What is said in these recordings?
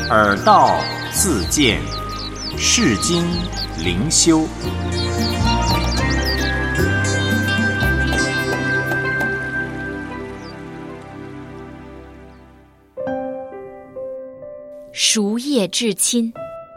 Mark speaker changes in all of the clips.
Speaker 1: 耳道自见，世经灵修。
Speaker 2: 赎业至亲。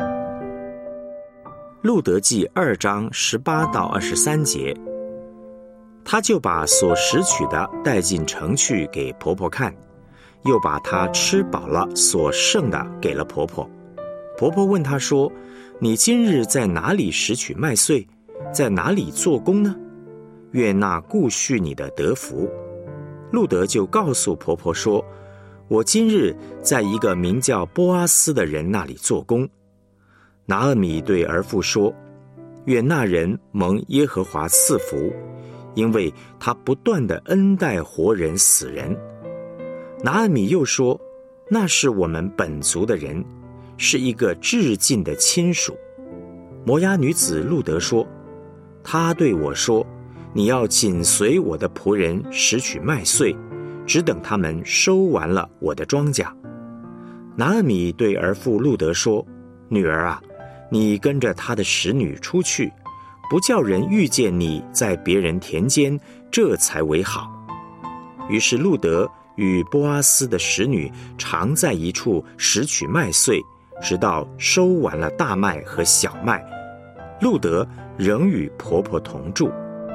Speaker 3: 路得记2章18到23节，他就把所拾取的带进城去给婆婆看，又把她吃饱了所剩的给了婆婆。婆婆问她说：你今日在哪里拾取麦穗，在哪里做工呢？愿那顾恤你的得福。路得就告诉婆婆说：我今日在一个名叫波阿斯的人那里做工。拿俄米对儿妇说：愿那人蒙耶和华赐福，因为他不断地恩待活人死人。拿俄米又说：那是我们本族的人，是一个至近的亲属。摩押女子路得说：他对我说，你要紧随我的仆人拾取麦穗，只等他们收完了我的庄稼。拿俄米对儿妇路得说：女儿啊，你跟着他的使女出去，不叫人遇见你在别人田间，这才为好。于是路得与波阿斯的使女常在一处拾取麦穗，直到收完了大麦和小麦。路得仍与婆婆同住。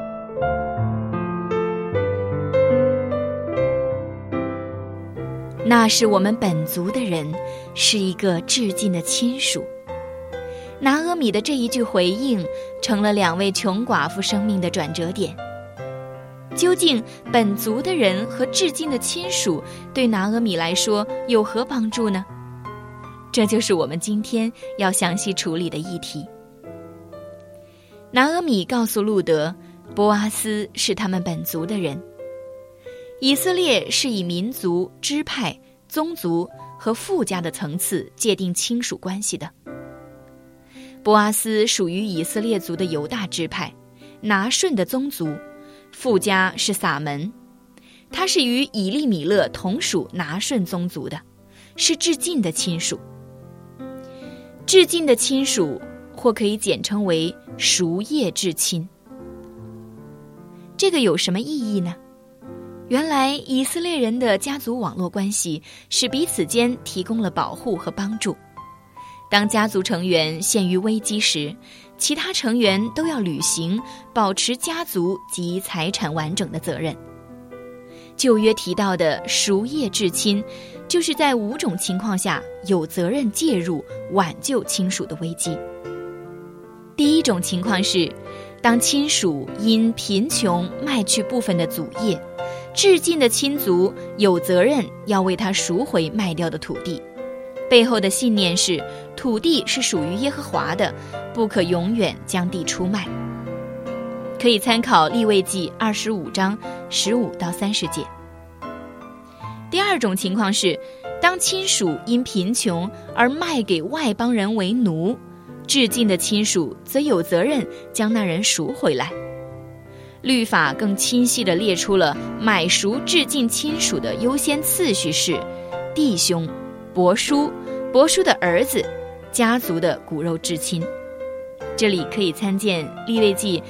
Speaker 2: 那是我们本族的人，是一个至近的亲属。拿俄米的这一句回应，成了2位穷寡妇生命的转折点。究竟本族的人和至近的亲属对拿俄米来说有何帮助呢？这就是我们今天要详细处理的议题。拿俄米告诉路得，波阿斯是他们本族的人。以色列是以民族、支派、宗族和富家的层次界定亲属关系的。波阿斯属于以色列族的犹大支派，拿顺的宗族，富家是撒门，他是与以利米勒同属拿顺宗族的，是至近的亲属。至近的亲属或可以简称为赎业至亲。这个有什么意义呢？原来以色列人的家族网络关系是彼此间提供了保护和帮助。当家族成员陷于危机时，其他成员都要履行保持家族及财产完整的责任。旧约提到的赎业至亲，就是在5种情况下有责任介入挽救亲属的危机。第一种情况是，当亲属因贫穷卖去部分的祖业，至近的亲族有责任要为他赎回卖掉的土地。背后的信念是，土地是属于耶和华的，不可永远将地出卖。可以参考利未记25章15到30节。第二种情况是，当亲属因贫穷而卖给外邦人为奴，至近的亲属则有责任将那人赎回来。律法更清晰地列出了买赎至近亲属的优先次序是：弟兄、伯叔、伯叔的儿子、家族的骨肉至亲。这里可以参见利未记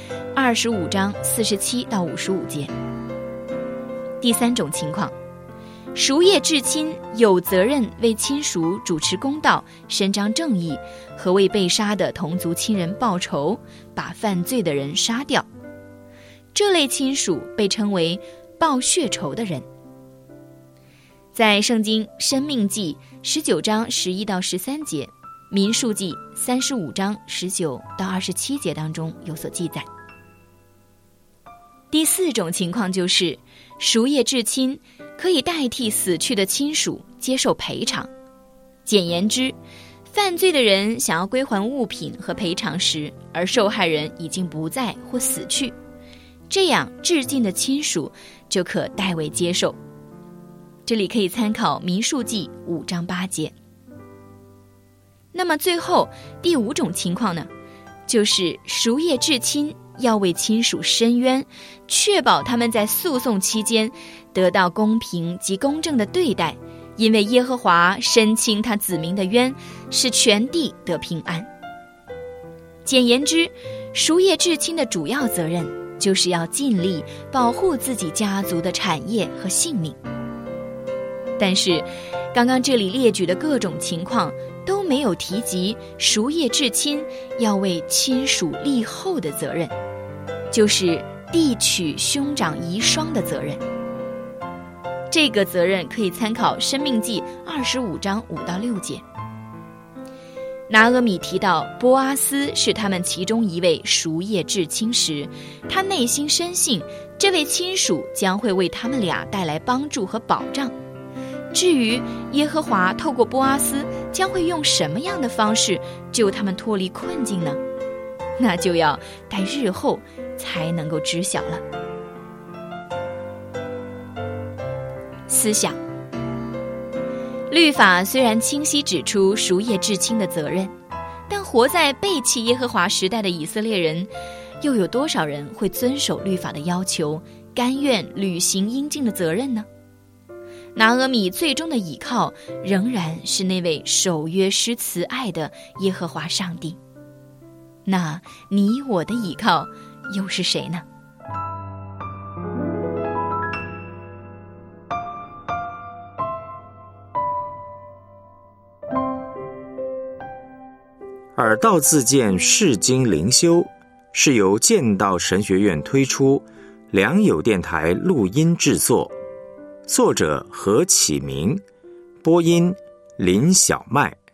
Speaker 2: 25章47到55节。第三种情况，赎业至亲有责任为亲属主持公道，伸张正义，和为被杀的同族亲人报仇，把犯罪的人杀掉。这类亲属被称为报血仇的人。在圣经申命记19章11到13节，民数记35章19到27节当中有所记载。第4种情况就是赎业至亲可以代替死去的亲属接受赔偿。简言之，犯罪的人想要归还物品和赔偿时，而受害人已经不在或死去，这样至近的亲属就可代为接受。这里可以参考民数记5章8节。那么最后第5种情况呢，就是赎业至亲要为亲属申冤，确保他们在诉讼期间得到公平及公正的对待， 因为耶和华伸清他子民的冤，使全地得平安。简言之，赎业至亲的主要责任就是要尽力保护自己家族的产业和性命。但是刚刚这里列举的各种情况都没有提及赎业至亲要为亲属立后的责任，就是递取兄长遗孀的责任。这个责任可以参考《申命记》25章5到6节。拿俄米提到波阿斯是他们其中一位赎业至亲时，他内心深信这位亲属将会为他们俩带来帮助和保障。至于耶和华透过波阿斯将会用什么样的方式救他们脱离困境呢？那就要待日后才能够知晓了。思想，律法虽然清晰指出赎业至亲的责任，但活在背弃耶和华时代的以色列人，又有多少人会遵守律法的要求，甘愿履行应尽的责任呢？拿俄米最终的倚靠仍然是那位守约施慈爱的耶和华上帝。那你我的倚靠又是谁呢？
Speaker 3: 耳道自荐释经灵修是由剑道神学院推出，良友电台录音制作，作者何启明，播音林小麦。